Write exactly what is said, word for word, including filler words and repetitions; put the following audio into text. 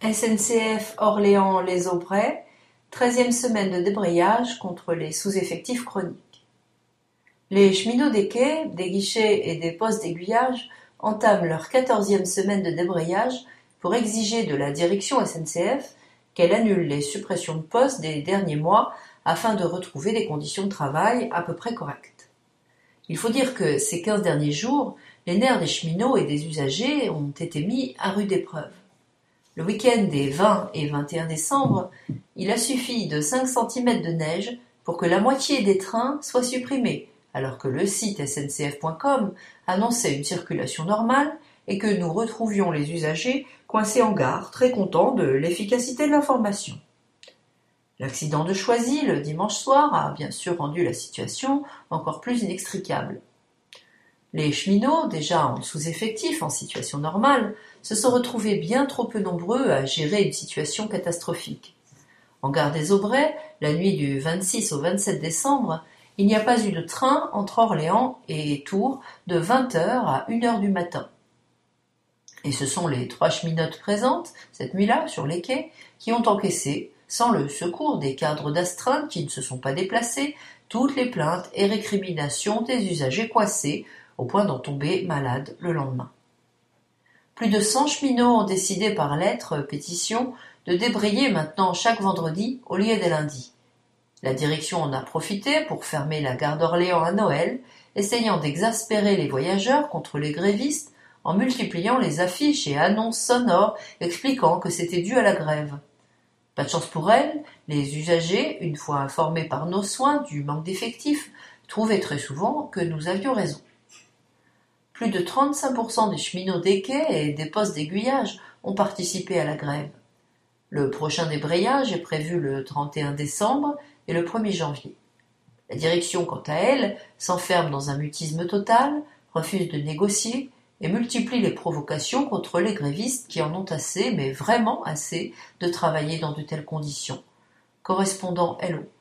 S N C F Orléans-Les Aubrais, treizième semaine de débrayage contre les sous-effectifs chroniques. Les cheminots des quais, des guichets et des postes d'aiguillage entament leur quatorzième semaine de débrayage pour exiger de la direction S N C F qu'elle annule les suppressions de postes des derniers mois afin de retrouver des conditions de travail à peu près correctes. Il faut dire que ces quinze derniers jours, les nerfs des cheminots et des usagers ont été mis à rude épreuve. Le week-end des vingt et vingt et un décembre, il a suffi de cinq centimètres de neige pour que la moitié des trains soient supprimés, alors que le site S N C F point com annonçait une circulation normale et que nous retrouvions les usagers coincés en gare, très contents de l'efficacité de l'information. L'accident de Choisy, le dimanche soir, a bien sûr rendu la situation encore plus inextricable. Les cheminots, déjà en sous-effectif, en situation normale, se sont retrouvés bien trop peu nombreux à gérer une situation catastrophique. En gare des Aubrais, la nuit du vingt-six au vingt-sept décembre, il n'y a pas eu de train entre Orléans et Tours de vingt heures à une heure du matin. Et ce sont les trois cheminotes présentes, cette nuit-là, sur les quais, qui ont encaissé, sans le secours des cadres d'astreinte qui ne se sont pas déplacés, toutes les plaintes et récriminations des usagers coincés, au point d'en tomber malades le lendemain. Plus de cent cheminots ont décidé par lettre pétition de débrayer maintenant chaque vendredi au lieu des lundis. La direction en a profité pour fermer la gare d'Orléans à Noël, essayant d'exaspérer les voyageurs contre les grévistes en multipliant les affiches et annonces sonores expliquant que c'était dû à la grève. Pas de chance pour elle, les usagers, une fois informés par nos soins du manque d'effectifs, trouvaient très souvent que nous avions raison. Plus de trente-cinq pour cent des cheminots des quais et des postes d'aiguillage ont participé à la grève. Le prochain débrayage est prévu le trente et un décembre et le premier janvier. La direction, quant à elle, s'enferme dans un mutisme total, refuse de négocier et multiplie les provocations contre les grévistes qui en ont assez, mais vraiment assez, de travailler dans de telles conditions. Correspondant L O.